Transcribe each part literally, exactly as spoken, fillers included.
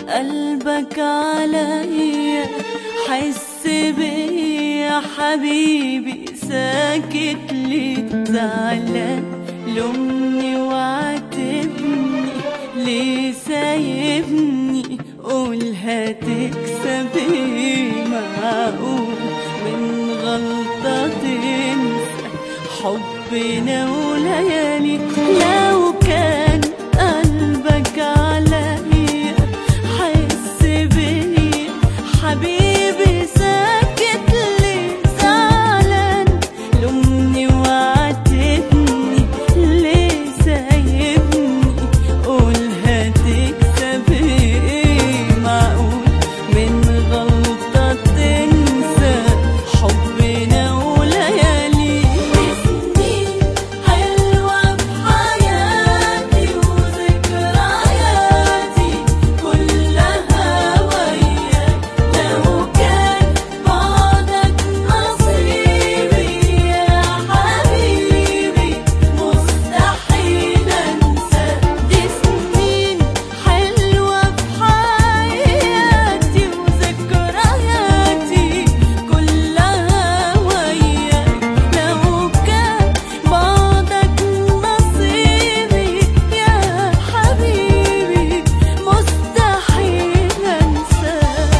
قلبك عليا، حس بيا حبيبي، ساكت ليه زعلان؟ لومني وعاتبني، ليه سايبني؟ قول هتكسب ايه؟ معقول من غلطة تنسى حبنا وليالي؟ لو كان قلبك عليا، حس بيا حبيبي، ساكت ليه زعلان؟ لومني وعاتبني، ليه سايبني؟ قول هتكسب ايه؟ معقول من غلطة تنسى حبنا وليالي؟ سنين حلوة بحياتي وذكرياتي كلها وياك، لو كان بعدك نصيبي يا حبيبي مستحيل انساك. دي سنين حلوة بحياتي وذكرياتي كلها وياك، لو كان بعدك نصيبي يا حبيبي مستحيل انساك.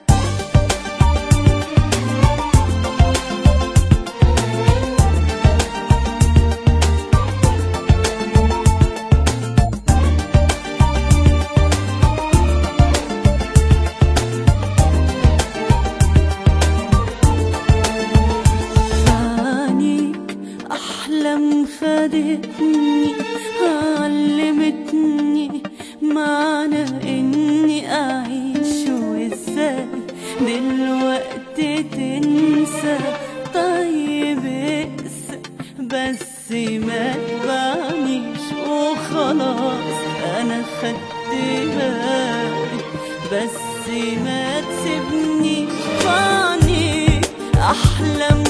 عينيك أحلام خدتني، علمتني معنى إني أعيش، وإزاي دلوقتي تنسى؟ طيب اقسى بس ما تبعنيش وخلاص، أنا خدت بالي، بس ما تسيبنيش. عينيك أحلام